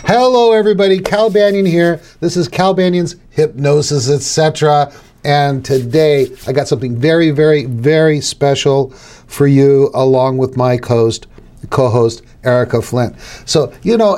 Hello everybody, Cal Banyan here. This is Cal Banyan's Hypnosis, etc. And today I got something very, very, very special for you along with my co-host, Erica Flint. So,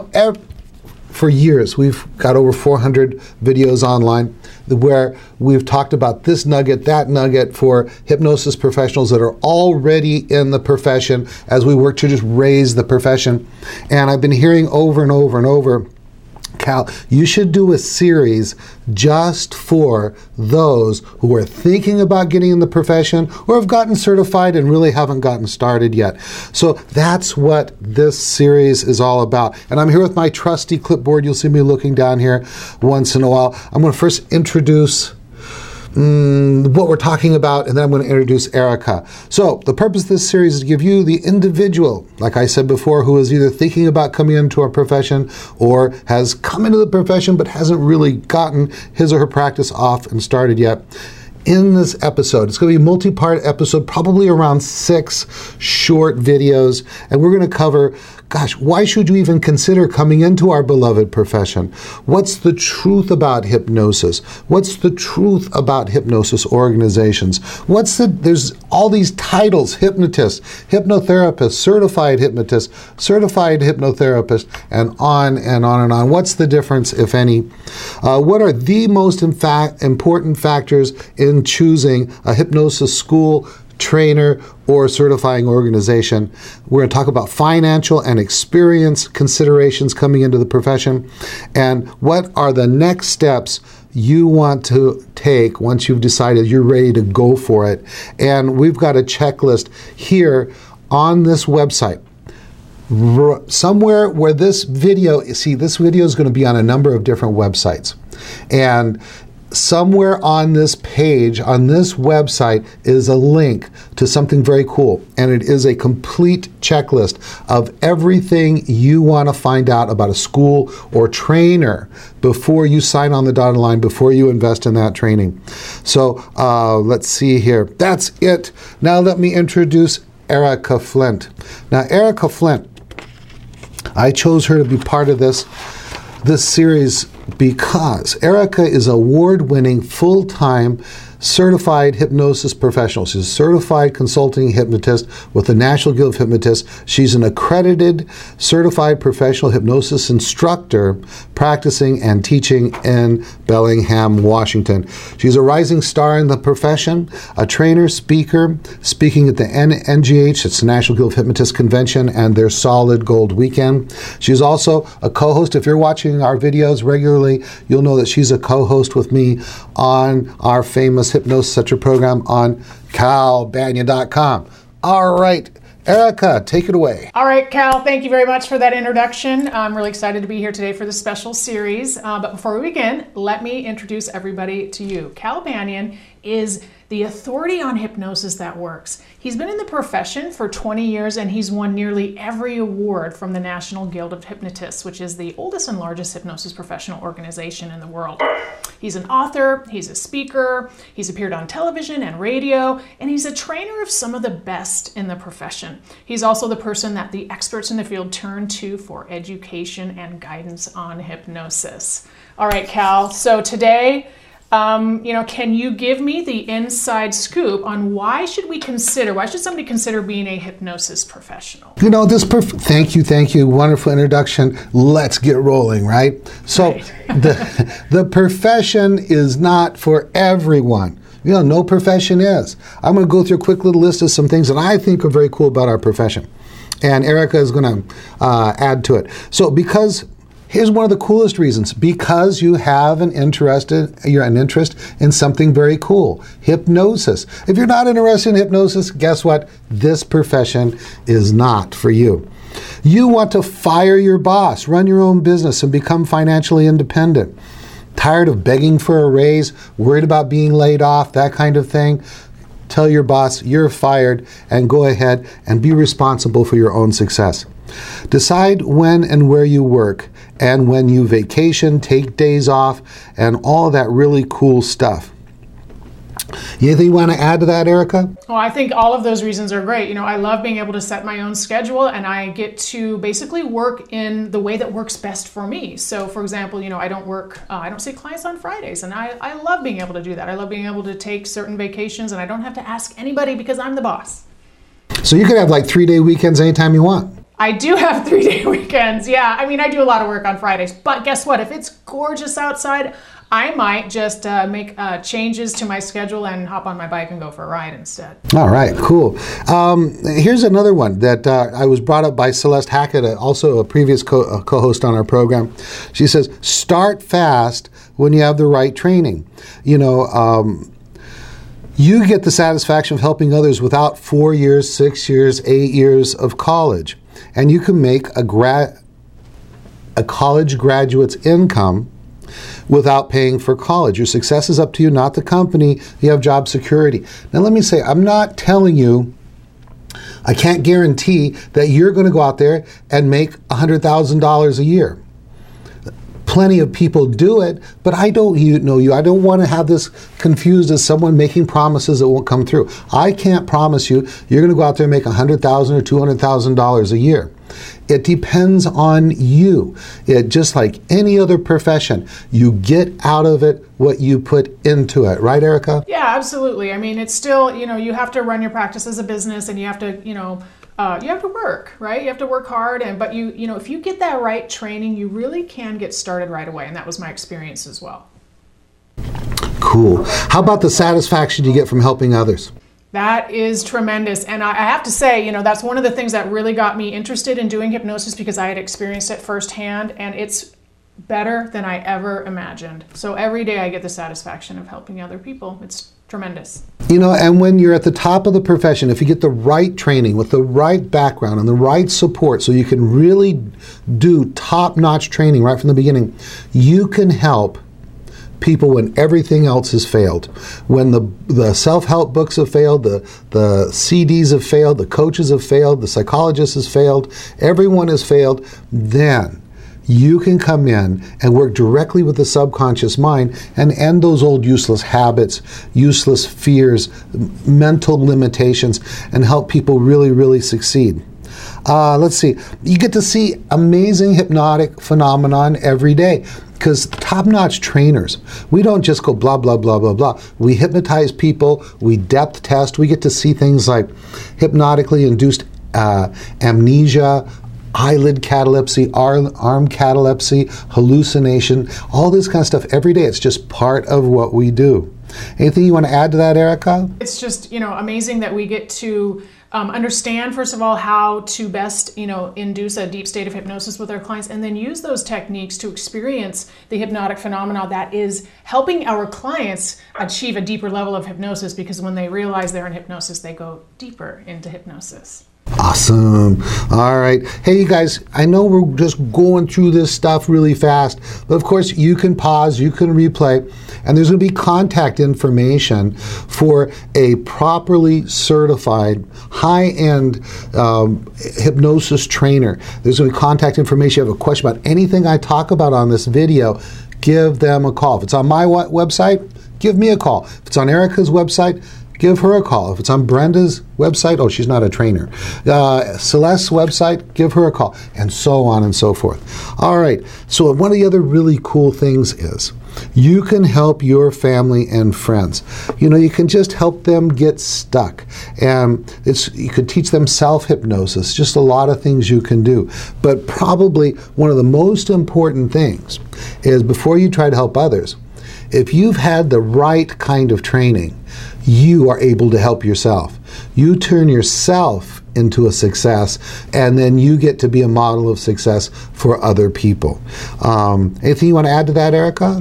for years we've got over 400 videos online where we've talked about this nugget, that nugget for hypnosis professionals that are already in the profession as we work to just raise the profession. And I've been hearing over and over and over, Cal, you should do a series just for those who are thinking about getting in the profession or have gotten certified and really haven't gotten started yet. So that's what this series is all about. And I'm here with my trusty clipboard. You'll see me looking down here once in a while. I'm going to first introduce what we're talking about, and then I'm going to introduce Erica. So the purpose of this series is to give you the individual, like I said before, who is either thinking about coming into our profession or has come into the profession but hasn't really gotten his or her practice off and started yet. In this episode, it's going to be a multi-part episode, probably around 6 short videos, and we're going to cover, why should you even consider coming into our beloved profession? What's the truth about hypnosis? What's the truth about hypnosis organizations? There's all these titles: hypnotist, hypnotherapist, certified hypnotist, certified hypnotherapist, and on and on and on. What's the difference, if any? What are the most important factors in choosing a hypnosis school, trainer, or certifying organization? We're going to talk about financial and experience considerations coming into the profession, and what are the next steps you want to take once you've decided you're ready to go for it. And we've got a checklist here on this website. Somewhere where this video is going to be on a number of different websites. And somewhere on this page, on this website, is a link to something very cool. And it is a complete checklist of everything you want to find out about a school or trainer before you sign on the dotted line, before you invest in that training. So let's see here. That's it. Now let me introduce Erica Flint. Now, Erica Flint, I chose her to be part of this series because Erica is an award-winning, full-time certified hypnosis professional. She's a certified consulting hypnotist with the National Guild of Hypnotists. She's an accredited certified professional hypnosis instructor practicing and teaching in Bellingham, Washington. She's a rising star in the profession, a trainer, speaker, speaking at the NGH, it's the National Guild of Hypnotists Convention, and their Solid Gold Weekend. She's also a co-host. If you're watching our videos regularly, you'll know that she's a co-host with me on our famous Hypnosis Etc. program on calbanyan.com. All right, Erica, take it away. All right, Cal, thank you very much for that introduction. I'm really excited to be here today for this special series. But before we begin, let me introduce everybody to you. Cal Banyan is the authority on hypnosis that works. He's been in the profession for 20 years and he's won nearly every award from the National Guild of Hypnotists, which is the oldest and largest hypnosis professional organization in the world. He's an author, he's a speaker, he's appeared on television and radio, and he's a trainer of some of the best in the profession. He's also the person that the experts in the field turn to for education and guidance on hypnosis. All right, Cal, so today, can you give me the inside scoop on why should somebody consider being a hypnosis professional? Thank you. Wonderful introduction. Let's get rolling, right? So right. the profession is not for everyone. No profession is. I'm going to go through a quick little list of some things that I think are very cool about our profession. And Erica is going to add to it. So here's one of the coolest reasons: because you have an interest in something very cool, hypnosis. If you're not interested in hypnosis, guess what? This profession is not for you. You want to fire your boss, run your own business, and become financially independent. Tired of begging for a raise, worried about being laid off, that kind of thing? Tell your boss you're fired and go ahead and be responsible for your own success. Decide when and where you work and when you vacation, take days off, and all that really cool stuff. Anything you want to add to that, Erica? Well, I think all of those reasons are great. I love being able to set my own schedule, and I get to basically work in the way that works best for me. So, for example, I don't see clients on Fridays, and I love being able to do that. I love being able to take certain vacations, and I don't have to ask anybody because I'm the boss. So you could have like 3-day weekends anytime you want. I do have 3-day weekends. Yeah, I do a lot of work on Fridays, but guess what? If it's gorgeous outside, I might just make changes to my schedule and hop on my bike and go for a ride instead. All right, cool. Here's another one that I was brought up by Celeste Hackett, also a previous co-host on our program. She says, start fast when you have the right training. You get the satisfaction of helping others without 4 years, 6 years, 8 years of college. And you can make a college graduate's income without paying for college. Your success is up to you, not the company. You have job security. Now let me say, I'm not telling you, I can't guarantee that you're going to go out there and make $100,000 a year. Plenty of people do it, but I don't know you. I don't want to have this confused as someone making promises that won't come through. I can't promise you you're going to go out there and make $100,000 or $200,000 a year. It depends on you. Just like any other profession, you get out of it what you put into it. Right, Erica? Yeah, absolutely. It's still, you have to run your practice as a business, and you have to, you have to work, right? You have to work hard, but if you get that right training, you really can get started right away, and that was my experience as well. Cool. How about the satisfaction you get from helping others? That is tremendous. And I have to say, that's one of the things that really got me interested in doing hypnosis, because I had experienced it firsthand, and it's better than I ever imagined. So every day I get the satisfaction of helping other people. It's tremendous. And when you're at the top of the profession, if you get the right training with the right background and the right support, so you can really do top-notch training right from the beginning, you can help people when everything else has failed. When the self-help books have failed, the CDs have failed, the coaches have failed, the psychologist has failed, everyone has failed, then you can come in and work directly with the subconscious mind and end those old useless habits, useless fears, mental limitations, and help people really, really succeed. Let's see. You get to see amazing hypnotic phenomenon every day, because top-notch trainers, we don't just go blah, blah, blah, blah, blah. We hypnotize people, we depth test, we get to see things like hypnotically induced amnesia, eyelid catalepsy, arm catalepsy, hallucination, all this kind of stuff every day. It's just part of what we do. Anything you want to add to that, Erica? It's just, amazing that we get to understand, first of all, how to best, induce a deep state of hypnosis with our clients, and then use those techniques to experience the hypnotic phenomena that is helping our clients achieve a deeper level of hypnosis, because when they realize they're in hypnosis, they go deeper into hypnosis. Awesome. All right. Hey, you guys, I know we're just going through this stuff really fast, but of course you can pause, you can replay, and there's going to be contact information for a properly certified, high-end hypnosis trainer. There's going to be contact information. If you have a question about anything I talk about on this video, give them a call. If it's on my website, give me a call. If it's on Erica's website, give her a call. If it's on Brenda's website, oh, she's not a trainer. Celeste's website, give her a call, and so on and so forth. All right, so one of the other really cool things is you can help your family and friends. You can just help them get stuck. And you could teach them self-hypnosis, just a lot of things you can do. But probably one of the most important things is, before you try to help others, if you've had the right kind of training, you are able to help yourself. You turn yourself into a success, and then you get to be a model of success for other people. Anything you want to add to that, Erica?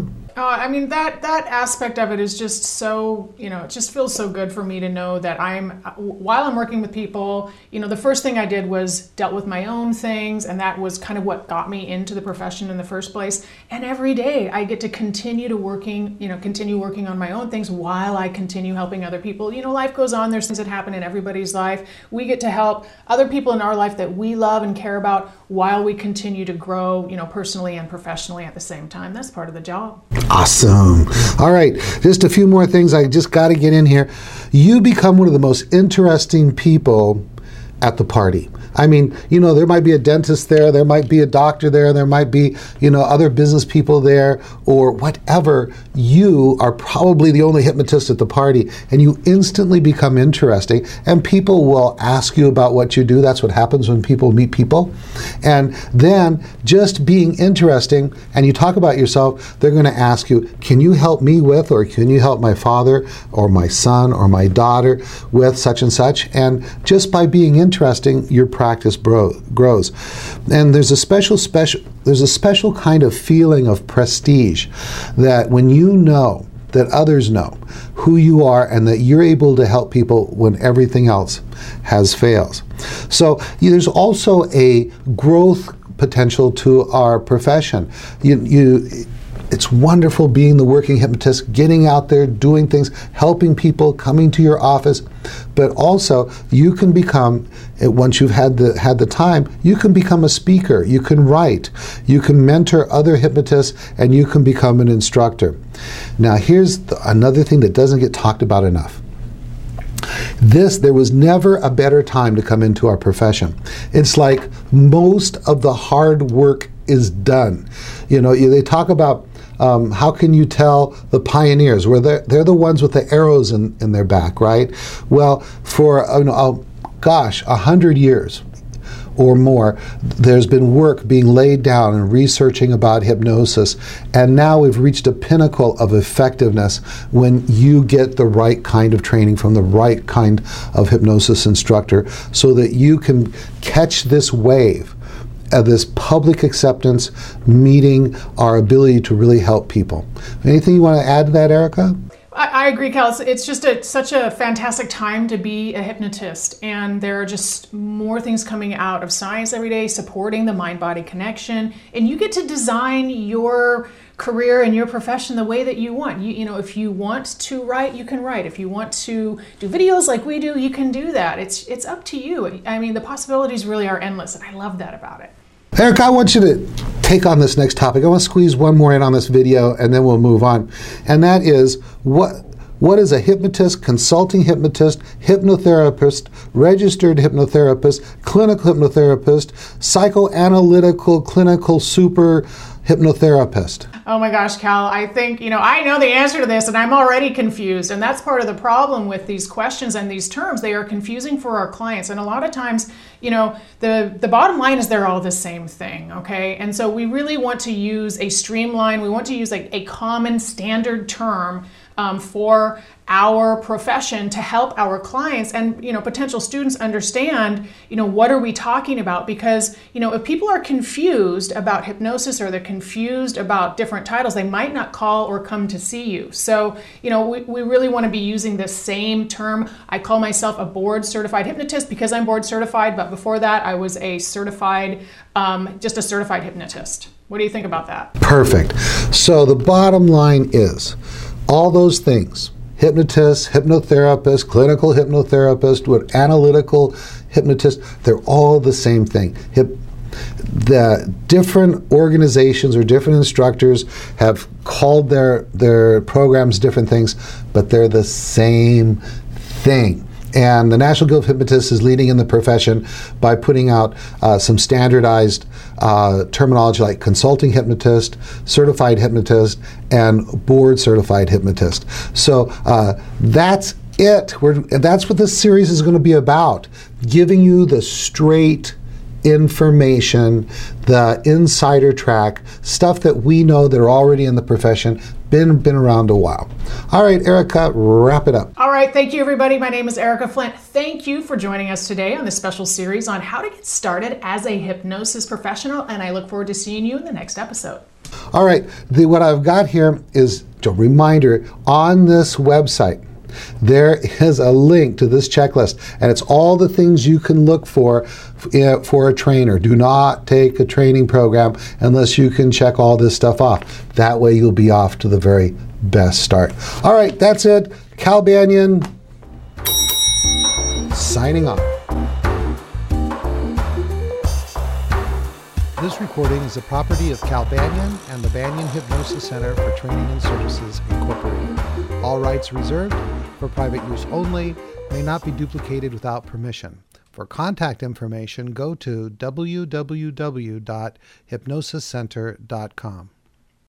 That aspect of it is just so, it just feels so good for me to know that while I'm working with people, the first thing I did was dealt with my own things, and that was kind of what got me into the profession in the first place. And every day I get to continue working on my own things while I continue helping other people. Life goes on. There's things that happen in everybody's life. We get to help other people in our life that we love and care about while we continue to grow, personally and professionally at the same time. That's part of the job. Awesome. All right, just a few more things I just got to get in here. You become one of the most interesting people at the party. I mean, there might be a dentist there might be a doctor there might be, other business people there or whatever. You are probably the only hypnotist at the party, and you instantly become interesting, and people will ask you about what you do. That's what happens when people meet people. And then just being interesting, and you talk about yourself, they're going to ask you, can you help me with, or can you help my father or my son or my daughter with such and such? And just by being interesting, your practice grows. And there's a special kind of feeling of prestige that when you know that others know who you are and that you're able to help people when everything else has failed. So there's also a growth potential to our profession. It's wonderful being the working hypnotist, getting out there, doing things, helping people, coming to your office. But also, you can become, once you've had the time, you can become a speaker. You can write. You can mentor other hypnotists, and you can become an instructor. Now, here's another thing that doesn't get talked about enough. There was never a better time to come into our profession. It's like most of the hard work is done. They talk about how can you tell the pioneers? Where they're the ones with the arrows in their back, right? Well, for 100 years or more, there's been work being laid down and researching about hypnosis, and now we've reached a pinnacle of effectiveness when you get the right kind of training from the right kind of hypnosis instructor, so that you can catch this wave of this public acceptance meeting our ability to really help people. Anything you want to add to that, Erica? I agree, Cal. It's just such a fantastic time to be a hypnotist, and there are just more things coming out of science every day supporting the mind-body connection, and you get to design your career and your profession the way that you want. If you want to write, you can write. If you want to do videos like we do, you can do that. It's up to you. I mean, the possibilities really are endless, and I love that about it. Eric, I want you to take on this next topic. I want to squeeze one more in on this video, and then we'll move on. And that is, what is a hypnotist, consulting hypnotist, hypnotherapist, registered hypnotherapist, clinical hypnotherapist, psychoanalytical clinical super hypnotherapist? Oh my gosh, Cal, I think, I know the answer to this, and I'm already confused. And that's part of the problem with these questions and these terms. They are confusing for our clients. And a lot of times, the bottom line is they're all the same thing, okay? And so we really want to use a streamline, we want to use a common standard term for our profession to help our clients and potential students understand what are we talking about, because if people are confused about hypnosis or they're confused about different titles, they might not call or come to see you. So we really want to be using the same term. I call myself a board certified hypnotist because I'm board certified, but before that I was a certified hypnotist. What do you think about that? Perfect. So the bottom line is all those things, hypnotist, hypnotherapist, clinical hypnotherapist, analytical hypnotist, they're all the same thing. The different organizations or different instructors have called their programs different things, but they're the same thing. And the National Guild of Hypnotists is leading in the profession by putting out some standardized terminology like consulting hypnotist, certified hypnotist, and board certified hypnotist. So that's it. And that's what this series is going to be about, giving you the straight information, the insider track, stuff that we know that are already in the profession, been around a while. All right, Erica, wrap it up. All right, thank you, everybody. My name is Erica Flint. Thank you for joining us today on this special series on how to get started as a hypnosis professional, and I look forward to seeing you in the next episode. All right, what I've got here is a reminder on this website. There is a link to this checklist, and it's all the things you can look for a trainer. Do not take a training program unless you can check all this stuff off. That way you'll be off to the very best start. All right, that's it. Cal Banyan signing off. This recording is the property of Cal Banyan and the Banyan Hypnosis Center for Training and Services, Incorporated. All rights reserved, for private use only, may not be duplicated without permission. For contact information, go to www.hypnosiscenter.com.